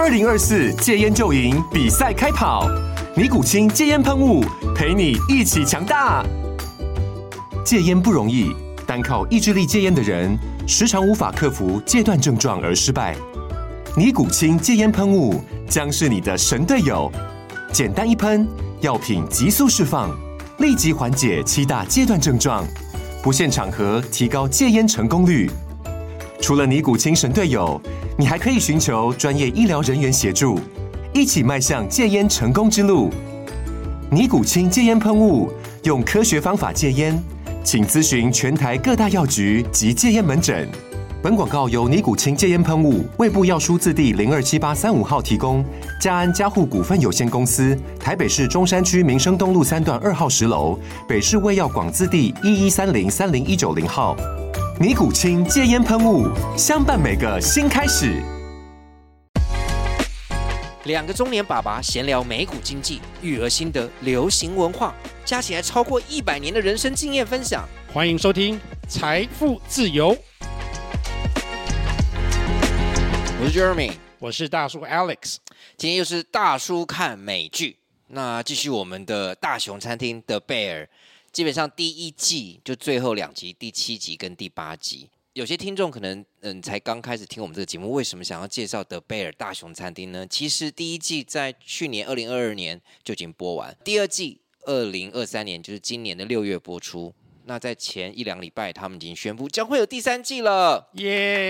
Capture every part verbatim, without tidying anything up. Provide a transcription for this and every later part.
二零二四戒烟就赢比赛开跑，尼古清戒烟喷雾陪你一起强大。戒烟不容易，单靠意志力戒烟的人，时常无法克服戒断症状而失败。尼古清戒烟喷雾将是你的神队友，简单一喷，药品急速释放，立即缓解七大戒断症状，不限场合提高戒烟成功率。除了尼古清神队友，你还可以寻求专业医疗人员协助，一起迈向戒烟成功之路。尼古清戒烟喷雾，用科学方法戒烟，请咨询全台各大药局及戒烟门诊。本广告由尼古清戒烟喷雾、卫部药书字第零二七八三五号提供，嘉安嘉护股份有限公司，台北市中山区民生东路三段二号十楼，北市卫药广字第一一三零三零一九零号。尼古清戒烟喷雾，相伴每个新开始。 两个中年爸爸闲聊美股经济、育儿心得、流行文化，加起来超过一百年的人生经验分享。 欢迎收听《财富自由》。 我是 Jeremy， 我是大叔 Alex。 今天又是大叔看美剧，那继续我们的大熊餐厅的贝尔。基本上第一季就最后两集，第七集跟第八集。有些听众可能嗯才刚开始听我们这个节目，为什么想要介绍德贝尔大熊餐厅呢？其实第一季在去年二零二二年就已经播完，第二季二零二三年就是今年的六月播出。那在前一两礼拜，他们已经宣布将会有第三季了， 耶、yeah ！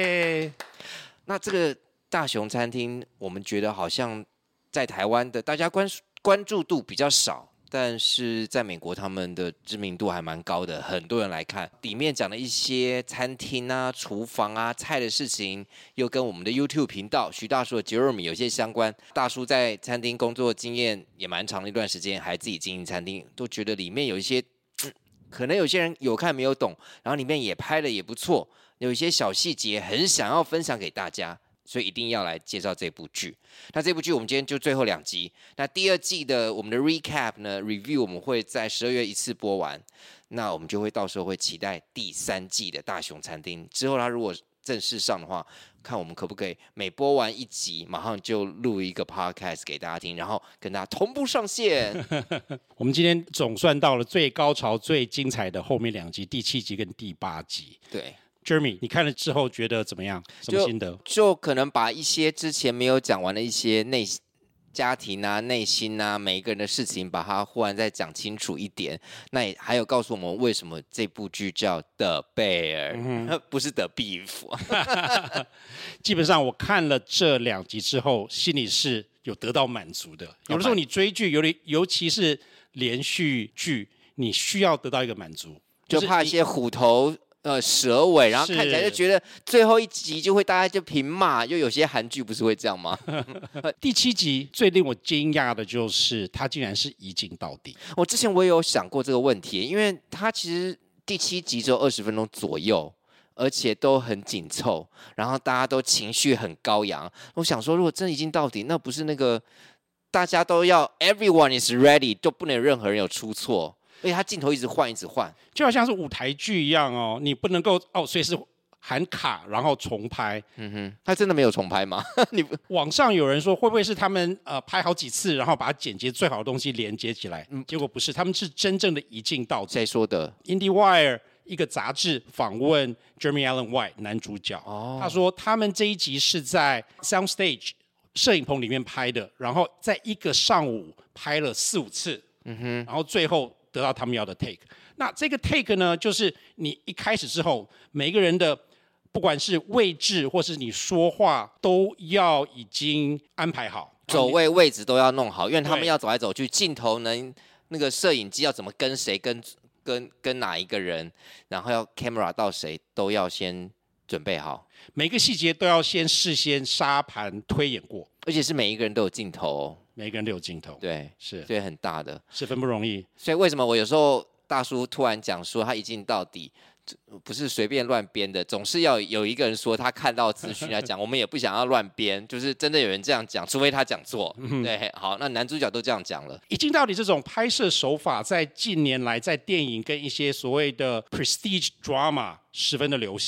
那这个大熊餐厅，我们觉得好像在台湾的大家关关注度比较少。但是在美国，他们的知名度还蛮高的，很多人来看。里面讲的一些餐厅啊、厨房啊、菜的事情，又跟我们的 YouTube 频道徐大叔的 Jeremy 有些相关。大叔在餐厅工作经验也蛮长的一段时间，还自己经营餐厅，都觉得里面有一些，嗯、可能有些人有看没有懂，然后里面也拍的也不错，有一些小细节很想要分享给大家。所以一定要来介绍这部剧。那这部剧我们今天就最后两集。那第二季的我们的 recap 呢 review 我们会在十二月一次播完。那我们就会到时候会期待第三季的大熊餐厅。之后它如果正式上的话，看我们可不可以每播完一集，马上就录一个 podcast 给大家听，然后跟大家同步上线。 我们今天总算到了最高潮、最精彩的后面两集，第七集跟第八集。 对。 Jeremy， 你看了之后觉得怎么样？什么心得？ 就, 就可能把一些之前没有讲完的一些内家庭啊、内心啊，每一个人的事情，把它忽然再讲清楚一点。那也还有告诉我们为什么这部剧叫 The Bear，、嗯、不是 The Beef。 基本上我看了这两集之后，心里是有得到满足的。有的时候你追剧，尤尤其是连续剧，你需要得到一个满足， 就怕一些虎头。呃，蛇尾，然后看起来就觉得最后一集就会大家就平骂，就有些韩剧不是会这样吗？ 第七集最令我惊讶的就是它竟然是一镜到底。 我之前我也有想过这个问题，因为它其实第七集只有二十分钟左右，而且都很紧凑，然后大家都情绪很高扬。我想说，如果真的一镜到底，那不是那个大家都要 everyone is ready， 就不能有任何人有出错。而且他镜头一直换，一直换， 就好像是舞台剧一样哦，你不能够哦随时喊卡，然后重拍。 嗯哼，他真的没有重拍吗？你网上有人说会不会是他们呃拍好几次，然后把剪接最好的东西连接起来？嗯，结果不是，他们是真正的一镜到底。 谁说的 ？IndieWire 一个杂志访问 Jeremy Allen White 男主角，哦、他说他们这一集是在 Soundstage 摄影棚里面拍的，然后在一个上午拍了四五次，嗯哼，然后最后得到他们要的 take。那这个 take 呢，就是你一开始之后，每一个人的不管是位置或是你说话，都要已经安排好， 走位位置都要弄好，因为他们要走来走去，镜头能那个摄影机要怎么跟谁跟跟跟哪一个人，然后要 camera 到谁，都要先准备好， 每个细节都要先事先沙盘推演过， 而且是每一个人都有镜头、哦。 每个人都有镜头， 对， 是， 所以很大的， 十分不容易。 所以为什么我有时候大叔突然讲说他一镜到底，不是随便乱编的，总是要有一个人说他看到资讯来讲，我们也不想要乱编，就是真的有人这样讲，除非他讲错。嗯、对，好，那男主角都这样讲了。 一镜到底这种拍摄手法，在近年来在电影跟一些所谓的 prestige drama 十分的流行。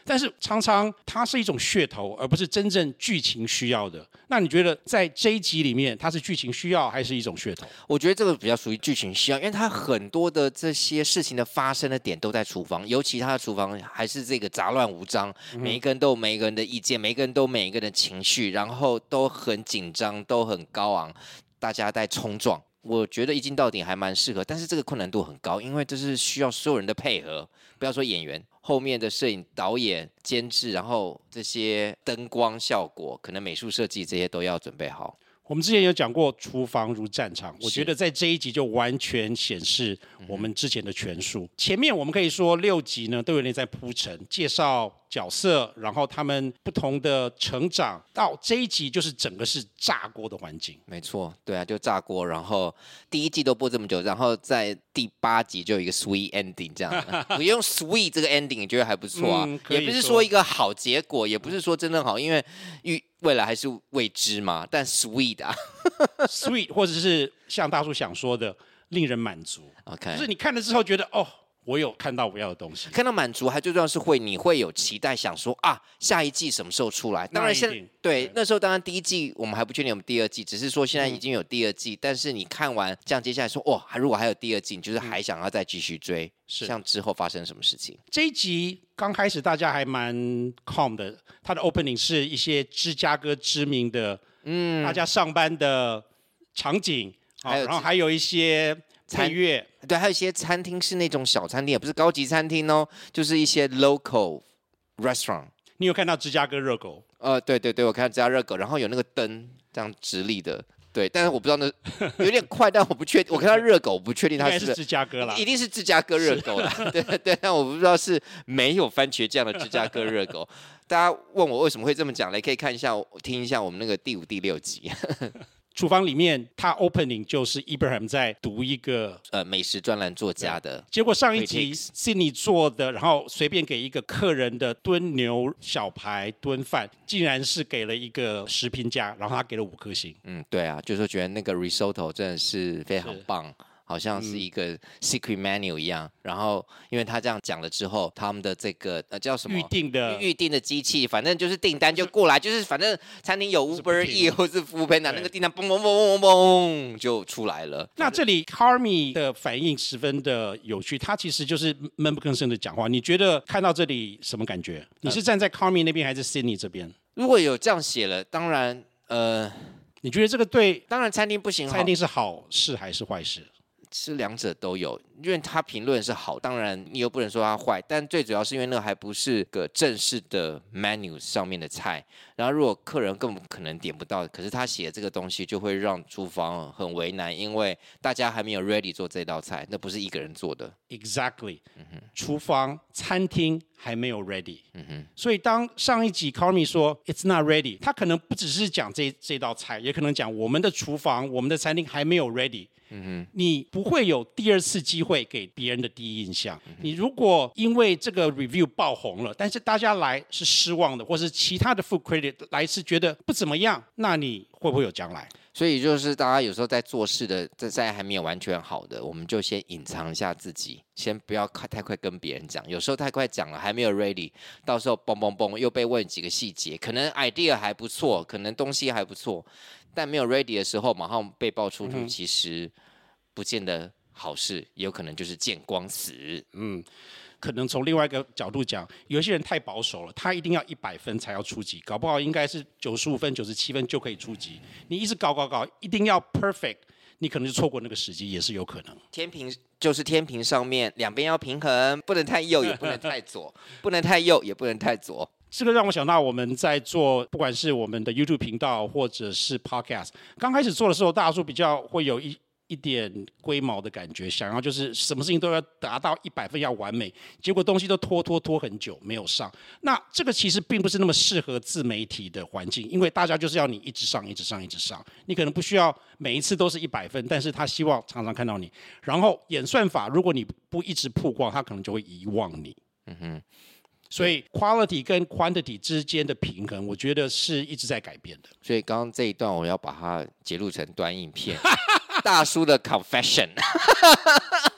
但是常常它是一种噱头，而不是真正剧情需要的。那你觉得在这一集里面，它是剧情需要还是一种噱头？ 我觉得这个比较属于剧情需要，因为它很多的这些事情的发生的点都在厨房，尤其他的厨房还是这个杂乱无章，嗯、每一个人都有每一个人的意见，每一个人都有每一个人的情绪，然后都很紧张，都很高昂，大家在冲撞。我觉得一镜到底还蛮适合，但是这个困难度很高，因为这是需要所有人的配合，不要说演员，后面的摄影、导演、监制，然后这些灯光效果，可能美术设计这些都要准备好。 我们之前有讲过厨房如战场，我觉得在这一集就完全显示我们之前的全数。前面我们可以说六集呢都有点在铺陈，介绍角色，然后他们不同的成长，到这一集就是整个是炸锅的环境。 没错，对啊，就炸锅。然后第一季都播这么久，然后在第八集就有一个 sweet ending 这样。我用 sweet 这个 ending 你觉得还不错啊、嗯，也不是说一个好结果，也不是说真的好，因为未来还是未知嘛。但 sweet 啊 ，sweet 或者是像大叔想说的，令人满足。 OK， 就是你看了之后觉得哦。我有看到我要的东西， 看到满足，还最重要是会，你会有期待，想说啊，下一季什么时候出来？当然现在 对, 对那时候当然第一季我们还不确定有没有第二季，只是说现在已经有第二季，嗯、但是你看完这样接下来说，哇，如果还有第二季，你就是还想要再继续追，是、嗯、像之后发生什么事情？ 这一集刚开始大家还蛮 calm 的，它的 opening 是一些芝加哥知名的，嗯，大家上班的场景，还有然后还有一些。配乐对，还有一些餐厅是那种小餐厅，也不是高级餐厅哦，就是一些 local restaurant。 你有看到芝加哥热狗？ 呃，对对对，我看到芝加哥热狗，然后有那个灯这样直立的，对，但是我不知道那有点快，但我不确定。我看到热狗，我不确定它是应该是芝加哥啦， 一定是芝加哥热狗啦。对对，但我不知道是没有番茄酱的芝加哥热狗。大家问我为什么会这么讲嘞？可以看一下，听一下我们那个第五、第六集。 厨房里面，他 opening 就是 Ibrahim 在读一个呃美食专栏作家的。 结果上一集 Sydney 做的，然后随便给一个客人的炖牛小排炖饭，竟然是给了一个食评家，然后他给了五颗星。 嗯，对啊，就是觉得那个 risotto 真的是非常棒。好像是一个 secret menu 一样，嗯、然后因为他这样讲了之后，他们的这个呃叫什么预定的预定的机器，反正就是订单就过来，就是反正餐厅有 Uber E 或是 Foodpanda， 那个订单嘣嘣嘣嘣嘣就出来了。 那这里 Carmy 的反应十分的有趣，他其实就是闷不吭声的讲话。你觉得看到这里什么感觉？你是站在 Carmy 那边还是 Sydney 这边？ 如果有这样写了，当然呃， 你觉得这个对？ 当然餐厅不行， 餐厅是好事还是坏事？ 是两者都有，因为他评论是好，当然你又不能说他坏，但最主要是因为那个还不是个正式的 menu 上面的菜，然后如果客人根本可能点不到，可是他写的这个东西就会让厨房很为难，因为大家还没有 ready 做这道菜，那不是一个人做的。 Exactly，、嗯、厨房餐厅还没有 ready，、嗯、所以当上一集 Carmy 说 It's not ready， 他可能不只是讲这这道菜，也可能讲我们的厨房、我们的餐厅还没有 ready。嗯、你不会有第二次机会给别人的第一印象。嗯、你如果因为这个 review 爆红了，但是大家来是失望的，或是其他的 food critic 来是觉得不怎么样，那你会不会有将来？ 所以就是大家有时候在做事的，在还没有完全好的，我们就先隐藏一下自己，先不要太快跟别人讲。有时候太快讲了，还没有 ready， 到时候嘣嘣嘣又被问几个细节，可能 idea 还不错，可能东西还不错，但没有 ready 的时候，马上被爆出去，嗯、其实不见得好事，也有可能就是见光死。 嗯。可能从另外一个角度讲，有些人太保守了，他一定要一百分才要出级，搞不好应该是九十五分、九十七分就可以出级。你一直搞搞搞，一定要 perfect， 你可能就错过那个时机，也是有可能。 天平就是天平上面两边要平衡，不能太右，也不能太左，不能太右，也不能太左。 这个让我想到我们在做，不管是我们的 YouTube 频道或者是 Podcast， 刚开始做的时候，大叔比较会有一。一点龟毛的感觉，想要就是什么事情都要达到一百分，要完美，结果东西都拖拖拖很久没有上。那这个其实并不是那么适合自媒体的环境，因为大家就是要你一直上，一直上，一直上。你可能不需要每一次都是一百分，但是他希望常常看到你。然后演算法，如果你不一直曝光，他可能就会遗忘你。嗯哼。所以 quality 跟 quantity 之间的平衡，我觉得是一直在改变的。 所以刚刚这一段我要把它截录成短影片。大叔的 confession，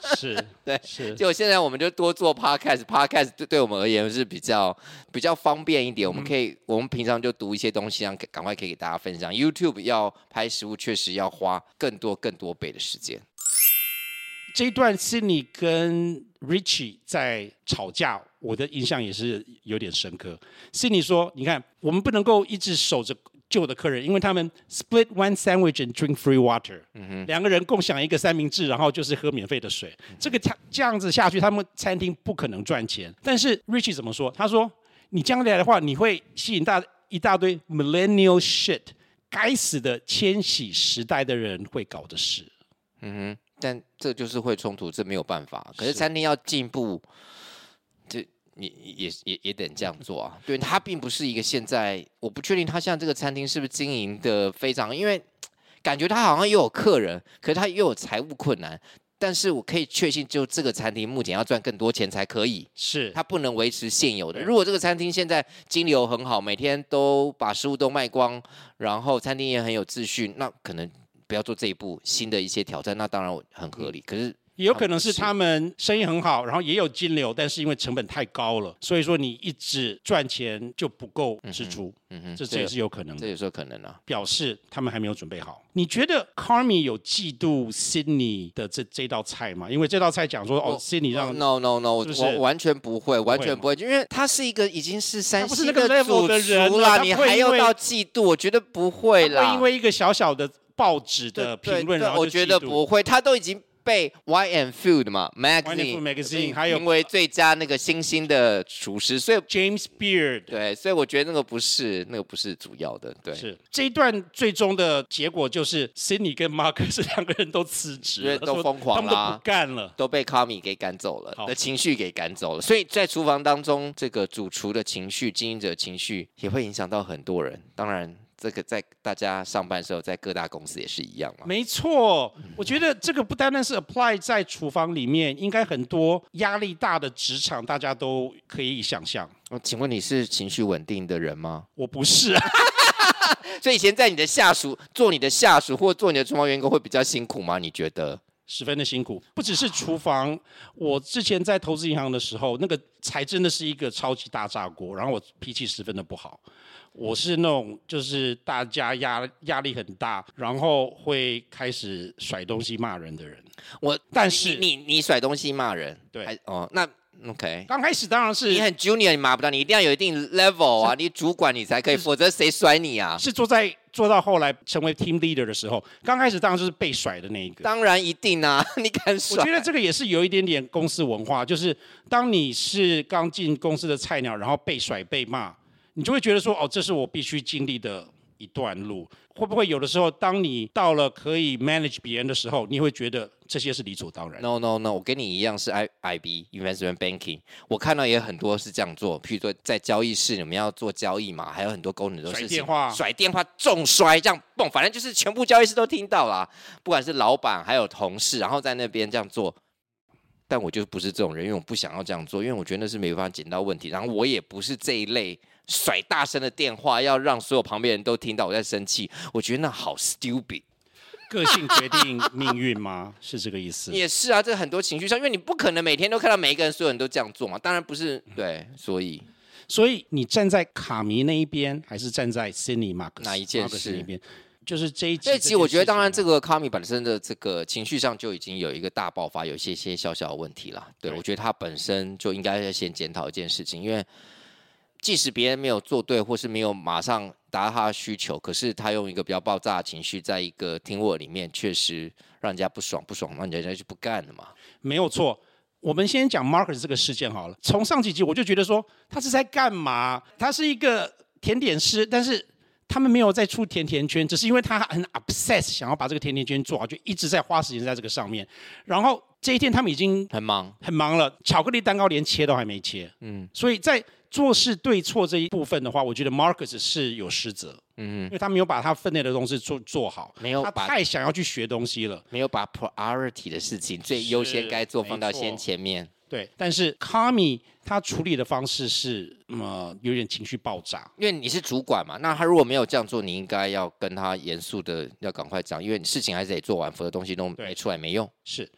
是， 对， 是。 结果现在我们就多做 podcast，podcast 对对我们而言是比较比较方便一点。我们可以，我们平常就读一些东西，让赶快可以给大家分享。YouTube 要拍食物，确实要花更多更多倍的时间。 这一段 Sydney 跟 Richie 在吵架，我的印象也是有点深刻。Sydney 说：“你看，我们不能够一直守着旧的客人，因为他们 split one sandwich and drink free water，、嗯、两个人共享一个三明治，然后就是喝免费的水。嗯、这个这样子下去，他们餐厅不可能赚钱。但是 Richie 怎么说？他说：你将来的话，你会吸引大一大堆 millennial shit， 该死的千禧时代的人会搞的事。 嗯哼。”但这就是会冲突，这没有办法。可是餐厅要进步，这也也也也得这样做啊。对，它并不是一个现在，我不确定他现在这个餐厅是不是经营的非常，因为感觉他好像又有客人，可是他又有财务困难。但是我可以确信，就这个餐厅目前要赚更多钱才可以， 是它不能维持现有的。如果这个餐厅现在金流很好，每天都把食物都卖光，然后餐厅也很有秩序，那可能。不要做这一步新的一些挑战，那当然很合理。可是也有可能是他们生意很好，然后也有金流，但是因为成本太高了，所以说你一直赚钱就不够支出。嗯哼，这这也是有可能的。 这也是可能啊。 表示他们还没有准备好。你觉得 Carmy 有嫉妒 Sydney 的这这道菜吗？因为这道菜讲说哦 ，Sydney 让 No No No， 是是我完全不会，完全不会，因为他是一个已经是山西的主厨啦，你还要到嫉妒，我觉得不会啦。 会因为一个小小的报纸的评论，然后我觉得不会，他都已经被 Wine and Food 嘛 magazine magazine 还有评为最佳那个新兴的厨师，所以 James Beard 对，所以我觉得那个不是那个不是主要的，对。 是这一段最终的结果就是 Sydney 跟 Marcus 两个人都辞职了， 都疯狂啦， 他们都不干了， 都被 Carmy 给赶走了，的情绪给赶走了。所以在厨房当中，这个主厨的情绪、经营者的情绪也会影响到很多人，当然。这个在大家上班的时候，在各大公司也是一样嘛。 没错，我觉得这个不单单是 apply 在厨房里面，应该很多压力大的职场，大家都可以想象。 请问你是情绪稳定的人吗？ 我不是啊。 所以以前在你的下属做你的下属或做你的厨房员工会比较辛苦吗？你觉得？ 十分的辛苦，不只是厨房。我之前在投资银行的时候，那个才真的是一个超级大炸锅，然后我脾气十分的不好。我是那种就是大家压压力很大，然后会开始甩东西骂人的人。 我， 但是你你你甩东西骂人， 对， 哦，那 OK。 刚开始当然是你很 junior， 你骂不到，你一定要有一定 level 啊，你主管你才可以，否则谁甩你啊？ 是做在做到后来成为 team leader 的时候，刚开始当然就是被甩的那一个。 当然一定啊，你敢甩？ 我觉得这个也是有一点点公司文化，就是当你是刚进公司的菜鸟，然后被甩被骂。你就会觉得说，哦，这是我必须经历的一段路。会不会有的时候，当你到了可以 manage 别人的时候，你会觉得这些是理所当然 ？No No No， 我跟你一样是 I I B Investment Banking， 我看到也很多是这样做。譬如说在交易室，你们要做交易嘛，还有很多功能都是甩电话、 甩电话、重摔这样蹦，反正就是全部交易室都听到啦。不管是老板还有同事，然后在那边这样做。但我就不是这种人，因为我不想要这样做，因为我觉得那是没办法捡到问题。然后我也不是这一类甩大声的电话，要让所有旁边人都听到我在生气。我觉得那好 stupid。 个性决定命运吗？是这个意思？ 也是啊，这很多情绪上，因为你不可能每天都看到每一个人、所有人都这样做嘛。当然不是，对，所以， 所以你站在卡迷那一边，还是站在 Sydney Marcus 哪一件事那边？就是这一集。 这集我觉得，当然这个 Carmy 本身的这个情绪上就已经有一个大爆发，有一些些小小的问题啦。对，我觉得他本身就应该要先检讨一件事情，因为即使别人没有做对，或是没有马上达到他的需求，可是他用一个比较爆炸的情绪，在一个听我里面，确实让人家不爽，不爽，让人家就不干了嘛。 没有错。我们先讲 Marcus 这个事件好了。从上几集我就觉得说，他是在干嘛？他是一个甜点师，但是他们没有在出甜甜圈，只是因为他很 obsess 想要把这个甜甜圈做好，就一直在花时间在这个上面。然后这一天他们已经很忙很忙了，巧克力蛋糕连切都还没切。嗯，所以在做事对错这一部分的话，我觉得 Marcus 是有失责。嗯，因为他没有把他分内的东西做做好， 没有他太想要去学东西了， 没有把 priority 的事情最优先该做放到先前面。 对，但是 Carmy 他处理的方式是，呃，有点情绪爆炸。 因为你是主管嘛，那他如果没有这样做，你应该要跟他严肃的要赶快讲，因为你事情还是得做完，否则东西都没出来没用。 是，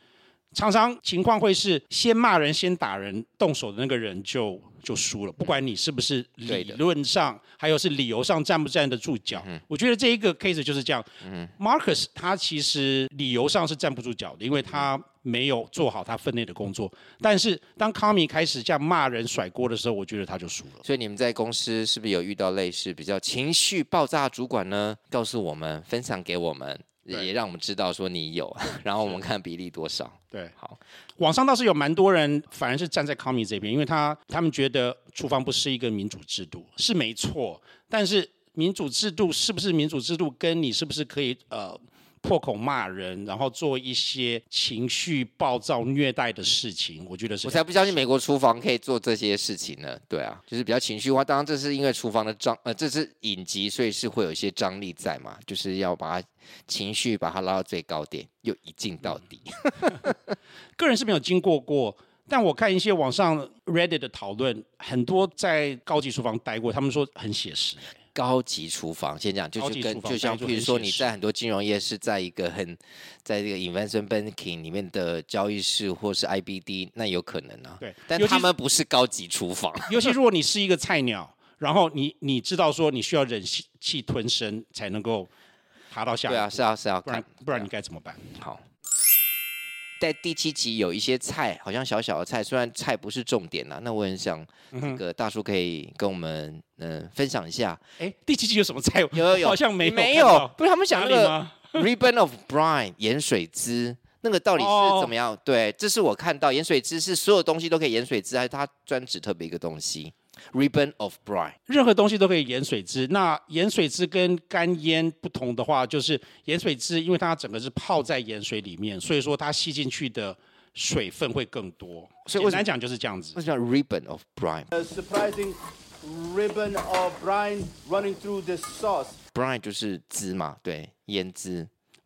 常常情况会是先骂人、先打人、动手的那个人就就输了，不管你是不是理论上，还有是理由上站不站得住脚。嗯、我觉得这一个 case 就是这样。嗯、Marcus 他其实理由上是站不住脚的，因为他没有做好他分内的工作。但是当 Kami 开始这样骂人、甩锅的时候，我觉得他就输了。 所以你们在公司是不是有遇到类似比较情绪爆炸的主管呢？告诉我们，分享给我们。也让我们知道说你有，然后我们看比例多少。 对， 好， 网上倒是有蛮多人反而是站在 Kami 这边，因为他他们觉得厨房不是一个民主制度，是没错，但是民主制度是不是民主制度，跟你是不是可以呃破口骂人，然后做一些情绪暴躁、虐待的事情，我觉得是。 我才不相信美国厨房可以做这些事情呢。对啊，就是比较情绪化。当然，这是因为厨房的张呃，这是影集，所以是会有一些张力在嘛，就是要把它情绪把它拉到最高点，又一镜到底。 个人是没有经过过，但我看一些网上 Reddit 的讨论，很多在高级厨房待过，他们说很写实。 高级厨房，先讲就是跟就像譬如说你在很多金融业是在一个很在这个 investment banking 里面的交易室或是 I B D， 那有可能啊。 对， 但他们不是高级厨房。 尤其如果你是一个菜鸟，然后你你知道说你需要忍气吞声才能够爬到下一步。 对啊，是啊，是啊， 不然不然你该怎么办？ 好。在第七集有一些菜，好像小小的菜，虽然菜不是重点啦，那我很想这个大叔可以跟我们嗯、呃、分享一下。 哎，第七集有什么菜？ 有有有， 好像没有没有，不是他们讲那个 ribbon of brine 盐水汁，那个到底是怎么样？哦、对，这是我看到盐水汁是所有东西都可以盐水汁，还是它专指特别一个东西？ Ribbon of brine， 任何东西都可以盐水汁。那盐水汁跟干腌不同的话，就是盐水汁，因为它整个是泡在盐水里面，所以说它吸进去的水分会更多。所以简单讲就是这样子。 为什么叫 ribbon of brine？ A surprising ribbon of brine running through this sauce. Brine 就是汁嘛，对，腌汁。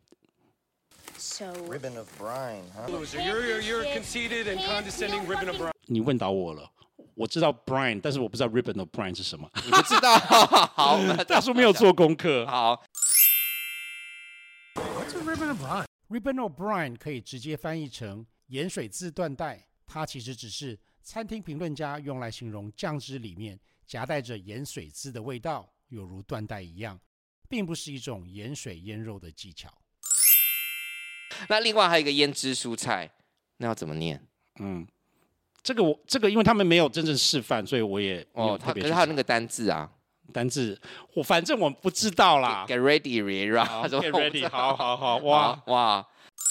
So ribbon of brine, huh? Loser, you're you're conceited and condescending ribbon of brine. 你问倒我了。我知道 brine， 但是我不知道 ribbon of brine 是什么。 你不知道？好， 大叔没有做功课。 好。 What's a ribbon of brine? Ribbon of brine 可以直接翻译成盐水渍缎带，它其实只是餐厅评论家用来形容酱汁里面夹带着盐水渍的味道，有如缎带一样，并不是一种盐水腌肉的技巧。 那另外还有一个腌制蔬菜，那要怎么念？嗯。 这个我这个，因为他们没有真正示范，所以我也哦，他可是他有那个单字啊， 单字我反正我不知道啦。 Get ready, Rira. Get ready， 好好好，哇哇。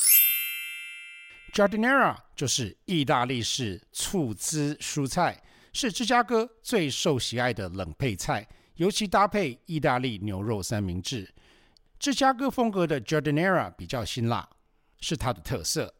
Giardiniera 就是意大利式醋汁蔬菜，是芝加哥最受喜爱的冷配菜，尤其搭配意大利牛肉三明治。芝加哥风格的 Giardiniera 比较辛辣，是它的特色。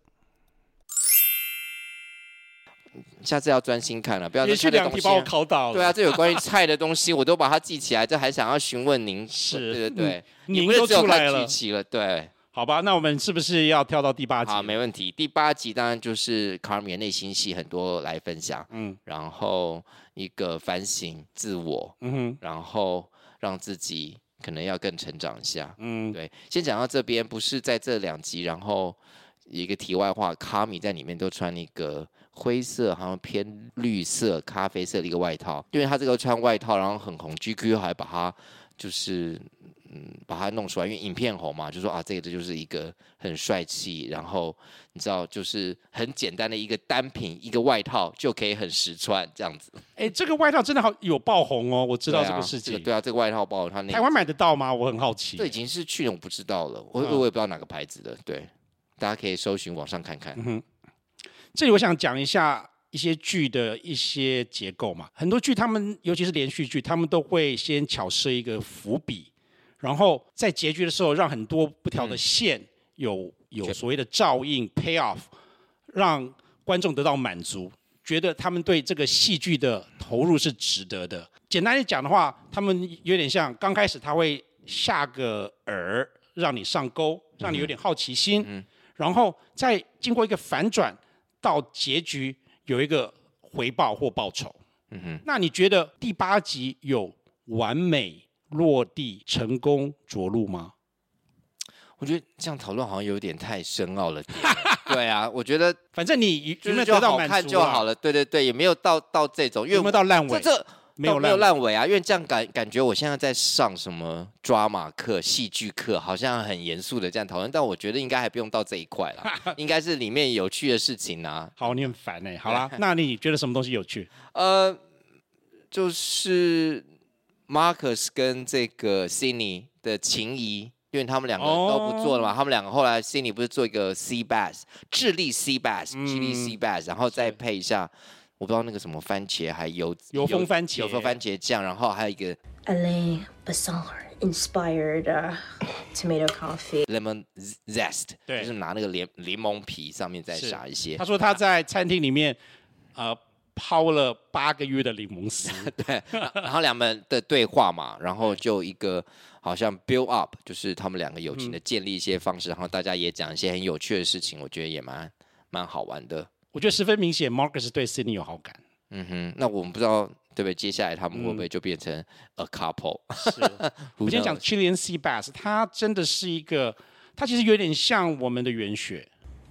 下次要专心看了，不要连续两题把我考倒了。 对啊，这有关于菜的东西，我都把它记起来，这还想要询问您。 是， 对对对， 您都出来了， 剧期了，对。 好吧，那我们是不是要跳到第八集？ 好，没问题。第八集当然就是 Kami 的内心戏，很多来分享。嗯，然后一个反省自我，嗯哼，然后让自己可能要更成长一下。嗯，对。先讲到这边，不是在这两集，然后一个题外话 ，Kami 在里面都穿一个灰色，好像偏绿色、咖啡色的一个外套，因为他这个穿外套，然后很红 ，G Q 还把它就是嗯把它弄出来，因为影片红嘛，就说啊这个这就是一个很帅气，然后你知道就是很简单的一个单品，一个外套就可以很实穿这样子。 哎，这个外套真的好有爆红哦，我知道这个事情。 对啊，这个, 对啊这个外套爆红，他那台湾买得到吗？我很好奇。 这已经是去年我不知道了，我、嗯、我也不知道哪个牌子的，对，大家可以搜寻网上看看。嗯哼， 这里我想讲一下一些剧的一些结构嘛，很多剧他们尤其是连续剧，他们都会先巧设一个伏笔，然后在结局的时候让很多不条的线有、嗯、有所谓的照应 pay off， 让观众得到满足，觉得他们对这个戏剧的投入是值得的。简单一讲的话，他们有点像刚开始他会下个饵让你上钩，让你有点好奇心，嗯嗯、然后再经过一个反转到结局有一个回报或报酬。嗯哼，那你觉得第八集有完美落地、成功着陆吗？ 我觉得这样讨论好像有点太深奥了点。 对啊，我觉得反正你有没有就得到满足、啊、 好看就好了。对对对，也没有到到这种，因为有没有到烂尾？ 这这没有没有烂尾啊，因为这样感感觉我现在在上什么抓马课、戏剧课，好像很严肃的这样讨论，但我觉得应该还不用到这一块啦，应该是里面有趣的事情啊。 好，你很烦哎、欸。好啦，那你觉得什么东西有趣？ 呃，就是 Marcus 跟这个 Sydney 的情谊，因为他们两个都不做了嘛，哦、他们两个后来 Sydney 不是做一个 Sea Bass， 智利 Sea Bass， 智利 Sea Bass， 然后再配一下。我不知道那个什么番茄，还油油封番茄， 油封番茄酱，然后还有一个 Alain Basson inspired uh, tomato confit lemon zest， 对， 就是拿那个柠柠檬皮上面再撒一些。 他说他在餐厅里面，呃，泡了八个月的柠檬丝。 对，然后两们的对话嘛，然后就一个好像 build up， 就是他们两个友情的建立一些方式，嗯、然后大家也讲一些很有趣的事情，我觉得也蛮蛮好玩的。 我觉得十分明显 ，Marcus 对 Sydney 有好感。 嗯哼，那我们不知道对不对？接下来他们会不会就变成 a couple？、嗯、 是，我今天讲 Chilean Sea Bass， 它真的是一个，它其实有点像我们的原雪。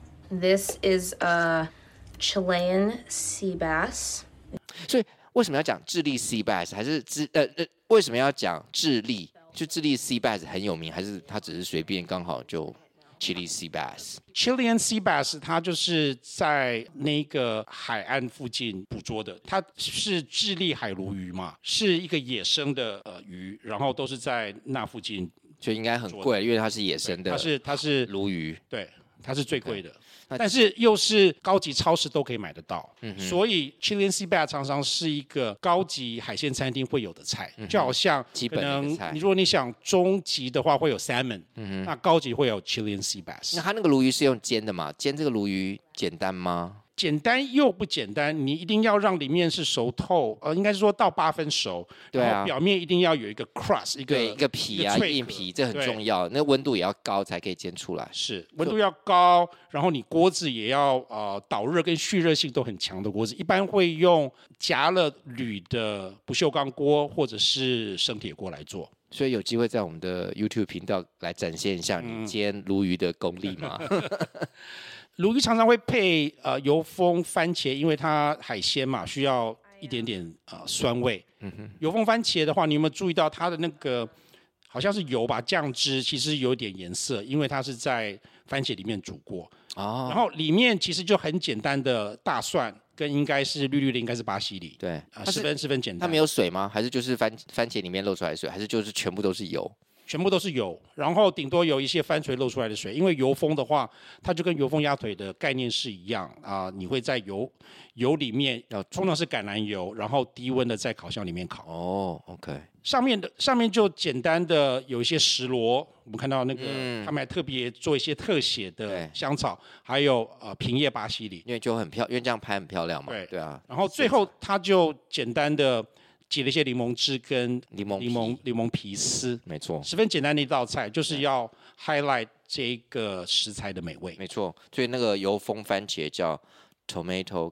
This is a Chilean sea bass。 所以为什么要讲智利 Sea Bass？ 还是智呃呃，为什么要讲智利？就智利 Sea Bass 很有名，还是它只是随便刚好就？Chile Sea Bass，Chilean Sea Bass， 它就是在那个海岸附近捕捉的，它是智利海鲈鱼嘛，是一个野生的呃鱼，然后都是在那附近， 就应该很贵，因为它是野生的， 它是它是鲈鱼， 对，它是最贵的。但是又是高级超市都可以买得到，嗯、所以 Chilean Sea Bass 常常是一个高级海鲜餐厅会有的菜，嗯、就好像可能你如果你想中级的话会有 salmon，、嗯、那高级会有 Chilean Sea Bass。 那它那个鲈鱼是用煎的嘛？煎这个鲈鱼简单吗？ 简单又不简单，你一定要让里面是熟透，呃，应该是说到八分熟， 对啊， 然后表面一定要有一个 crust， 一个对一个皮啊，硬皮，这很重要。那温度也要高才可以煎出来。 是，温度要高，然后你锅子也要呃导热跟蓄热性都很强的锅子，一般会用夹了铝的不锈钢锅或者是生铁锅来做。 所以有机会在我们的 YouTube 频道来展现一下你煎鲈鱼的功力吗？嗯鲈鱼常常会配呃油封番茄，因为它海鲜嘛，需要一点点呃酸味。嗯哼，油封番茄的话，你有没有注意到它的那个好像是油吧，酱汁其实有点颜色，因为它是在番茄里面煮过。哦。然后里面其实就很简单的大蒜，跟应该是绿绿的，应该是巴西里。 对， 啊，十分十分简单。 它没有水吗？还是就是番番茄里面漏出来的水？还是就是全部都是油？ 全部都是油，然后顶多有一些翻锤漏出来的水，因为油封的话，它就跟油封鸭腿的概念是一样啊、呃，你会在油油里面，要通常是橄榄油，然后低温的在烤箱里面烤。 哦 ，OK。 上面的上面就简单的有一些石螺，我们看到那个、嗯、他们还特别做一些特写的香草，还有呃平叶巴西里， 因为就很漂，因为这样拍很漂亮嘛。对对啊。 然后最后它就简单的。挤了一些柠檬汁跟柠檬柠檬柠檬皮丝， 没错， 十分简单的一道菜，就是要 highlight 这个食材的美味。 没错，所以那个油封番茄叫 tomato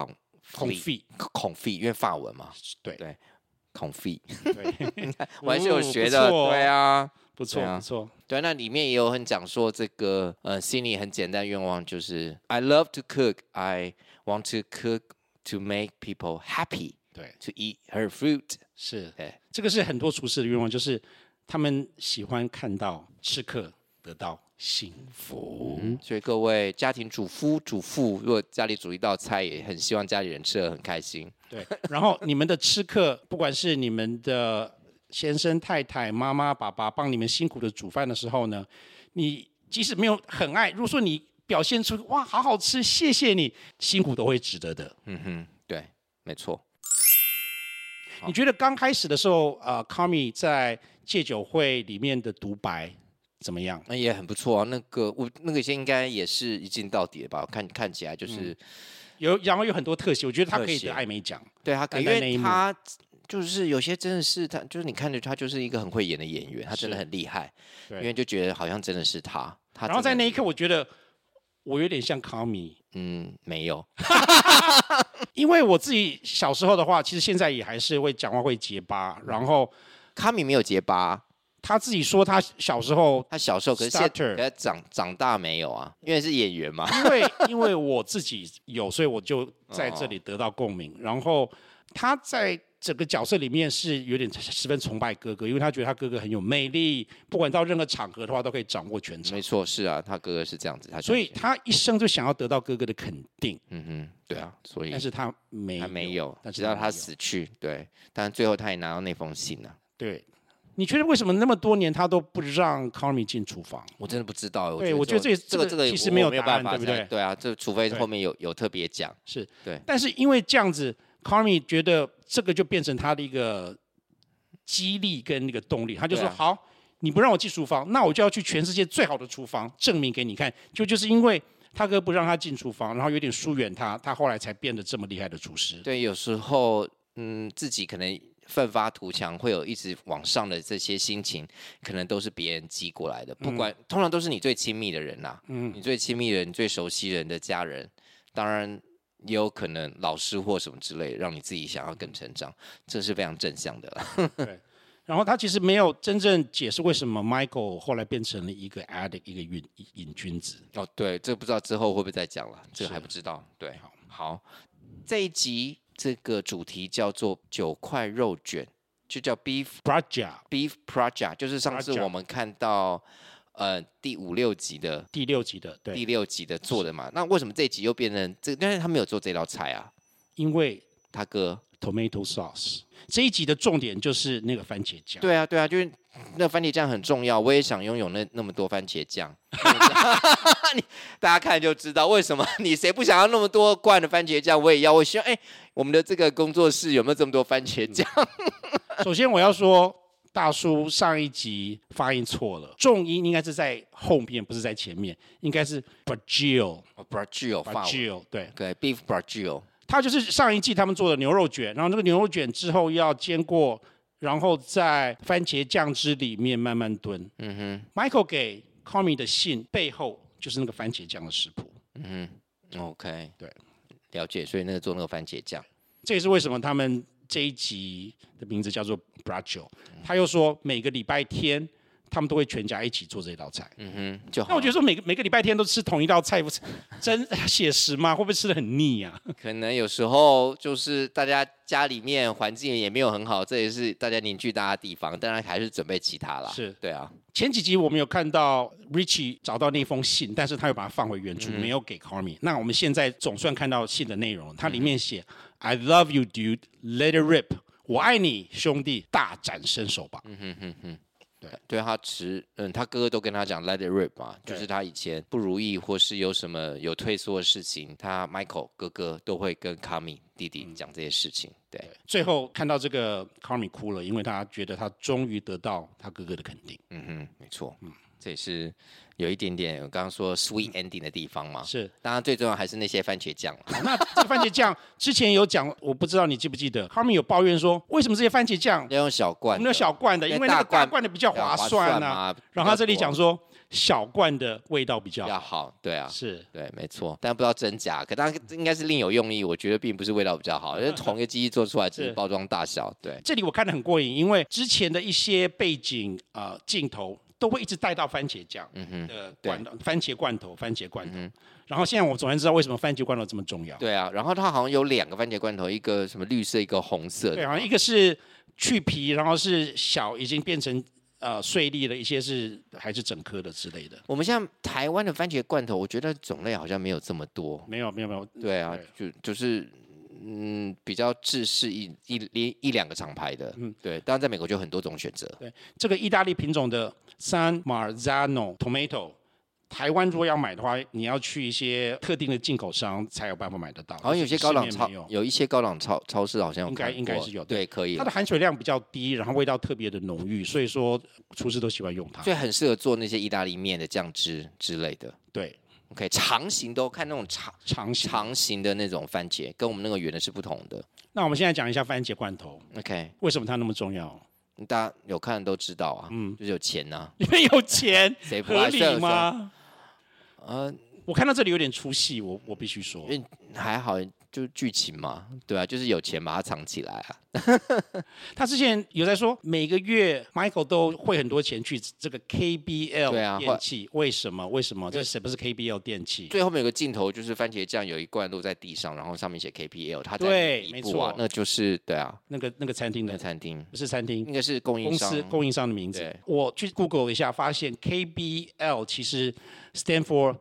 confit confit， 因为法文嘛， 对对 confit， 对， 我还是有学的， 哦、 对啊， 不错、啊、不错。 对，那里面也有很讲说这个呃，心里很简单愿望就是 I love to cook, I want to cook to make people happy。 对 ，to eat her fruit 是，这个是很多厨师的愿望，就是他们喜欢看到吃客得到幸福。 嗯、所以各位家庭主夫、主妇，如果家里煮一道菜，也很希望家里人吃得很开心。 对，然后你们的吃客，不管是你们的先生、太太、妈妈、爸爸，帮你们辛苦的煮饭的时候呢，你即使没有很爱，如果说你表现出哇好好吃，谢谢你，辛苦都会值得的。 嗯哼，对，没错。 你觉得刚开始的时候，呃 ，Carmy 在戒酒会里面的独白怎么样？ 那也很不错啊。那个我那个些应该也是一镜到底的吧？看看起来就是、嗯、 有，然后有很多特写，我觉得他可以得艾美奖。 对他可以，因为他就是有些真的是他，就是你看着他就是一个很会演的演员，他真的很厉害。因为就觉得好像真的是他。他然后在那一刻，我觉得我有点像 Carmy。 嗯，没有， 因为我自己小时候的话，其实现在也还是会讲话会结巴，然后卡米没有结巴， 他自己说他小时候， 他小时候可是现 Starter 可是长长大没有啊，因为是演员嘛。 因为因为我自己有，所以我就在这里得到共鸣。然后他在整个角色里面是有点十分崇拜哥哥，因为他觉得他哥哥很有魅力，不管到任何场合的话都可以掌握全场。 没错，是啊，他哥哥是这样子，他所以他一生就想要得到哥哥的肯定。 嗯哼，对啊，所以但是他没有， 他没有， 但是直到他死去，对，但最后他也拿到那封信了。 对。你觉得为什么那么多年他都不让 Carmy 进厨房？ 我真的不知道。 对，我觉得这这个这个其实没有答案， 对不对？ 对啊，这除非后面有有特别讲。 是， 对。 但是因为这样子 ，Carmy 觉得这个就变成他的一个激励跟那个动力，他就说：“啊、好，你不让我进厨房，那我就要去全世界最好的厨房证明给你看。”就就是因为他哥不让他进厨房，然后有点疏远他，他后来才变得这么厉害的厨师。 对，有时候嗯，自己可能。奋发图强，会有一直往上的这些心情，可能都是别人寄过来的。不管、嗯、通常都是你最亲密的人啦，嗯，你最亲密的人、你最熟悉人的家人，当然也有可能老师或什么之类，让你自己想要更成长，这是非常正向的啦。 对。然后他其实没有真正解释为什么 Michael 后来变成了一个 addict， 一个瘾瘾君子。 哦，对，这不知道之后会不会再讲了，这个还不知道。对，好，好，这一集。这个主题叫做九块肉卷，就叫 Beef Praja Beef Praja， 就是上次我们看到呃第五六集的第六集的对第六集的做的嘛。那为什么这一集又变成这？但是他没有做这道菜啊， 因为他哥 Tomato Sauce 这一集的重点就是那个番茄酱。 对啊，对啊，就是那番茄酱很重要，我也想拥有那那么多番茄酱。你大家看就知道为什么你谁不想要那么多罐的番茄酱，我也要。我希望哎，我们的这个工作室有没有这么多番茄酱？ 首先我要说，大叔上一集发音错了，重音应该是在后面，不是在前面，应该是 Bragil Bragil Bragil 对对 Beef Bragil。 它就是上一季他们做的牛肉卷，然后那个牛肉卷之后要煎过，然后在番茄酱汁里面慢慢炖。嗯哼 ，Michael 给 Carmy 的信背后就是那个番茄酱的食谱。 嗯哼 ，OK， 对， 了解。所以那个做那个番茄酱， 这也是为什么他们这一集的名字叫做 Bragil。他又说每个礼拜天他们都会全家一起做这道菜。 嗯哼，就好。 那我觉得说每个每个礼拜天都吃同一道菜，不是真写实吗？会不会吃得很腻啊？ 可能有时候就是大家家里面环境也没有很好，这也是大家凝聚大家的地方，当然还是准备其他啦。 是， 对啊。 前几集我们有看到 Richie 找到那封信，但是他又把它放回原处，嗯、没有给 Carmy。那我们现在总算看到信的内容，它里面写、嗯、I love you, dude. Let it rip. 我爱你，兄弟，大展身手吧。 嗯哼哼哼。对，对他持嗯，他哥哥都跟他讲 let it rip 嘛，就是他以前不如意或是有什么有退缩的事情，他 Michael 哥哥都会跟 Carmy 弟弟讲这些事情。对， 对最后看到这个 Carmy 哭了，因为他觉得他终于得到他哥哥的肯定。 嗯哼，没错，嗯，这也是有一点点我刚刚说 sweet ending 的地方嘛。 是， 当然最重要还是那些番茄酱。 那这个番茄酱之前有讲，我不知道你记不记得 ，Carmy 有抱怨说，为什么这些番茄酱要用小罐？ 我们用小罐的，因为那个大罐的比较划算啊。然后他这里讲说，小罐的味道比较比较好，对啊， 是对，没错。但不知道真假，可当然应该是另有用意。我觉得并不是味道比较好，因为同一个机器做出来只是包装大小。对， 这里我看得很过瘾，因为之前的一些背景呃镜头。都会一直带到番茄酱的罐头、番茄罐头、番茄罐头。嗯、然后现在我总算知道为什么番茄罐头这么重要。 对啊，然后它好像有两个番茄罐头，一个什么绿色，一个红色的。 对，好像一个是去皮，然后是小，已经变成呃碎粒了，一些是还是整颗的之类的。 我们像台湾的番茄罐头，我觉得种类好像没有这么多。 没有，没有，没有。 对啊，对就就是。嗯，比较制式一一一一两个厂牌的，嗯，对，当然在美国就有很多种选择。 对，这个意大利品种的 San Marzano Tomato， 台湾如果要买的话，你要去一些特定的进口商才有办法买得到。 好像有些高档超，有一些高档超超市好像有应该应该是有， 对，可以。 它的含水量比较低，然后味道特别的浓郁，所以说厨师都喜欢用它。 所以很适合做那些意大利面的酱汁之类的。 对。 OK， 长形都看那种长长形长形的那种番茄，跟我们那个圆的是不同的。 那我们现在讲一下番茄罐头。 OK， 为什么它那么重要？ 大家有看都知道啊，嗯，就是有钱呐、啊。 因为有钱， 谁不合理吗？ 呃， 我看到这里有点出戏，我我必须说， 因为还好就是剧情嘛，对啊，就是有钱把它藏起来啊。 他之前有在说，每个月 Michael 都汇很多钱去这个 K B L 对啊电器，为什么？为什么？这谁不是 K B L 电器？ 最后面有个镜头，就是番茄酱有一罐落在地上，然后上面写 K P L， 它在对， 底没部啊错， 那就是对啊， 那个那个餐厅的那餐厅不是餐厅， 应该是供应公商司供应商的名字对。 我去 Google 了一下，发现 K B L 其实 stand for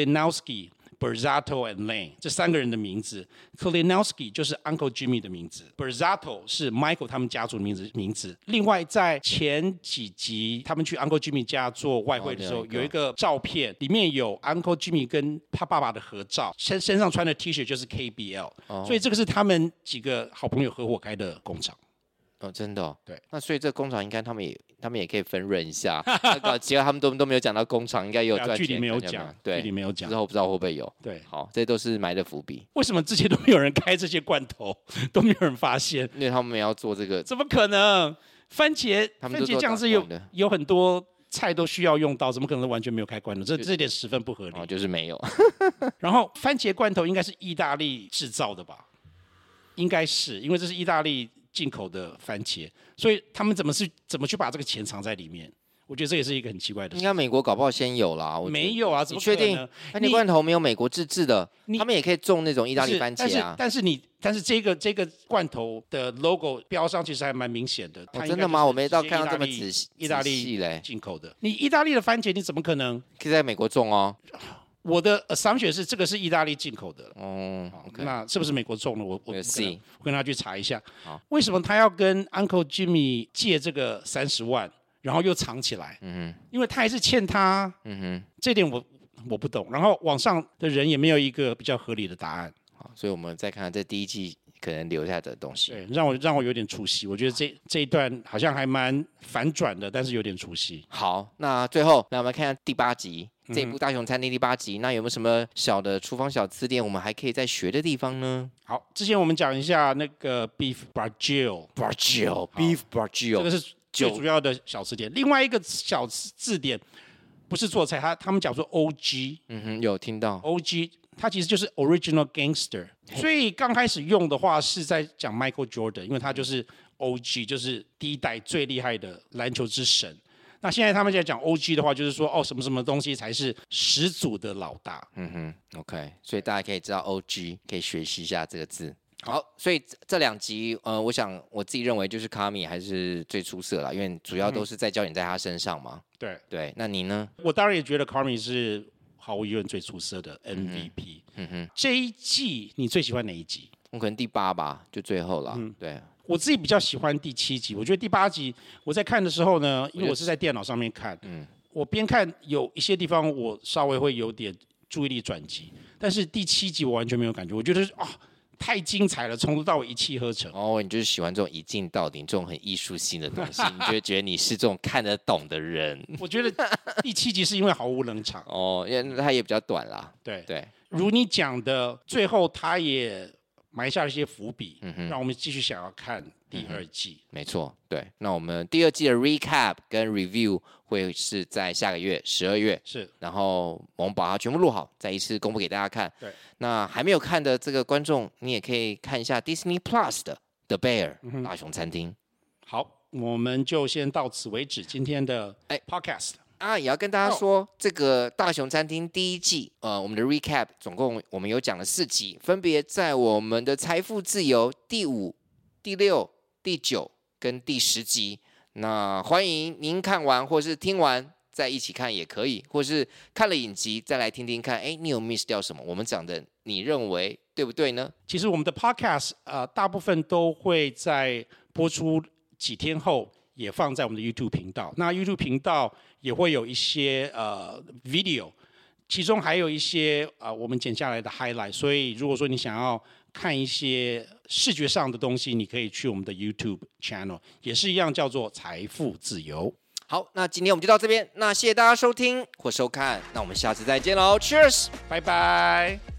Kalinowski、Berzato and Lane 这三个人的名字。Kalinowski 就是 Uncle Jimmy 的名字 ，Berzato 是 Michael 他们家族的名字名字。另外，在前几集他们去 Uncle Jimmy 家做外汇的时候， 哦有一个有一个照片，里面有 Uncle Jimmy 跟他爸爸的合照，身身上穿的 T 恤就是 K B L，、 哦所以这个是他们几个好朋友合伙开的工厂。 哦，真的、哦。 对， 那所以这工厂应该他们也他们也可以分润一下。那搞奇怪，他们都都没有讲到工厂，应该也有对啊赚钱。 剧里没有看讲对， 剧里没有讲之后不知道会不会有。 对， 好，这都是埋的伏笔， 为什么之前都没有人开这些罐头，都没有人发现？ 因为他们要做这个。 怎么可能？番茄番茄他们都做酱是有打罐的有很多菜都需要用到，怎么可能完全没有开罐头？这这点十分不合理。 哦，就是没有。 然后番茄罐头应该是意大利制造的吧？应该是，因为这是意大利进口的番茄，所以他们怎么是怎么去把这个钱藏在里面？我觉得这也是一个很奇怪的事。 应该美国搞不好先有啦。我觉得没有啊？怎么可你确定能？ 番茄罐头没有美国自制的？ 你他们也可以种那种意大利是但是番茄啊。 但是你但是这个这个罐头的 logo 标上其实还蛮明显的。它应该哦真的吗？ 就是我没到直接看到这么意大利仔细意大仔细利嘞进口的。你意大利的番茄你怎么可能？ 可以在美国种哦。 我的 assumption 是这个是意大利进口的。 哦好 ，OK， 那是不是美国种的？我我没有我跟 see 他我跟他去查一下好。 为什么他要跟 Uncle Jimmy 借这个三十万，然后又藏起来？ 嗯因为他还是欠他， 哼，嗯哼。 这点我我不懂。然后网上的人也没有一个比较合理的答案。 好，所以我们再看看这第一季可能留下的东西。 对，让我让我有点出戏。我觉得这这一段好像还蛮反转的，但是有点出戏。 好，那最后，那我们看看第八集， 嗯这一部《大熊餐厅》第八集，那有没有什么小的厨房小词典，我们还可以再学的地方呢好，之前我们讲一下那个 beef bargil， ？Bargil beef 这 bargil， 个是最主要的小词典。另外一个小字字典不是做菜，他他们讲说 O G， 嗯哼，有听到。 O G， 它其实就是 original gangster，所以刚开始用的话是在讲 Michael Jordan， 因为他就是 O G， 就是第一代最厉害的篮球之神。那现在他们在讲 O G 的话，就是说哦，什么什么东西才是始祖的老大。 嗯哼 ，OK， 所以大家可以知道 O G， 可以学习一下这个字。好，所以这两集，呃，我想我自己认为就是卡米还是最出色啦，因为主要都是在焦点在他身上嘛。 对， 对，那你呢？ 我当然也觉得 Carmi 是毫无疑问最出色的 M V P。 嗯哼， 这一季你最喜欢哪一集？ 我可能第八吧，就最后啦。 嗯对， 我自己比较喜欢第七集，我觉得第八集我在看的时候呢，因为我是在电脑上面看， 嗯我边看有一些地方我稍微会有点注意力转移，但是第七集我完全没有感觉，我觉得啊、太精彩了，从头到尾一气呵成。 哦，你就是喜欢这种一镜到底、这种很艺术性的东西，你就会觉得你是这种看得懂的人。 我觉得第七集是因为毫无冷场， 哦，因为它也比较短啦。 对， 对， 如你讲的，最后他也埋下了一些伏笔， 嗯哼让我们继续想要看第二季。 没错，对。那我们第二季的 recap 跟 review 会是在下个月十二月， 是， 然后我们把它全部录好，再一次公布给大家看。 对。 那还没有看的这个观众，你也可以看一下 Disney Plus 的 The Bear、 嗯大熊餐厅。 好，我们就先到此为止，今天的哎 podcast。 啊，也要跟大家说，这个大熊餐厅第一季，呃，我们的 recap 总共我们有讲了四集，分别在我们的财富自由第五、第六、第九跟第十集。那欢迎您看完或是听完再一起看也可以，或是看了影集再来听听看，哎，你有 miss 掉什么？我们讲的你认为对不对呢？ 其实我们的 podcast 呃，大部分都会在播出几天后也放在我们的 YouTube 频道。那 YouTube 频道也会有一些呃 video， 其中还有一些呃我们剪下来的 highlight。所以如果说你想要看一些视觉上的东西，你可以去我们的 YouTube channel， 也是一样叫做财富自由。 好，那今天我们就到这边，那谢谢大家收听或收看，那我们下次再见喽 ，Cheers， 拜拜。